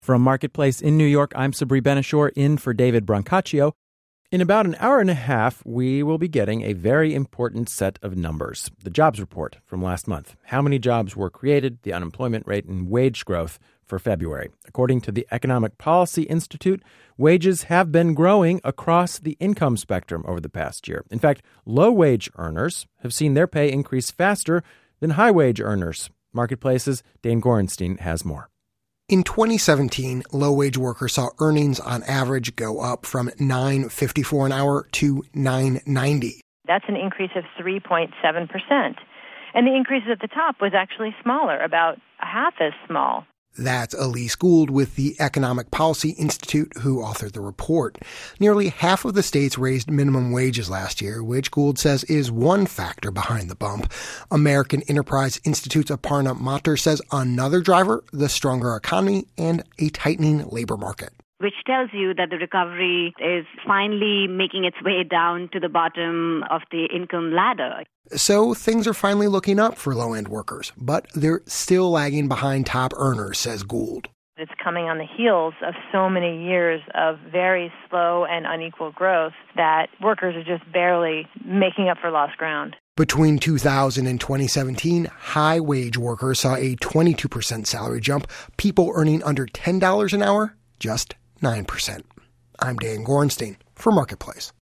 From Marketplace in New York, I'm Sabri Ben-Achour in for David Brancaccio. In about an hour and a half, we will be getting a very important set of numbers. The jobs report from last month. How many jobs were created, the unemployment rate, and wage growth for February. According to the Economic Policy Institute, wages have been growing across the income spectrum over the past year. In fact, low-wage earners have seen their pay increase faster than high-wage earners. Marketplace's Dane Gorenstein has more. In 2017, low-wage workers saw earnings on average go up from $9.54 an hour to $9.90. That's an increase of 3.7%. And the increase at the top was actually smaller, about half as small. That's Elise Gould with the Economic Policy Institute, who authored the report. Nearly half of the states raised minimum wages last year, which Gould says is one factor behind the bump. American Enterprise Institute's Aparna Mathur says another driver, the stronger economy and a tightening labor market. Which tells you that the recovery is finally making its way down to the bottom of the income ladder. So things are finally looking up for low-end workers, but they're still lagging behind top earners, says Gould. It's coming on the heels of so many years of very slow and unequal growth that workers are just barely making up for lost ground. Between 2000 and 2017, high-wage workers saw a 22% salary jump. People earning under $10 an hour, just 9%. I'm Dan Gorenstein for Marketplace.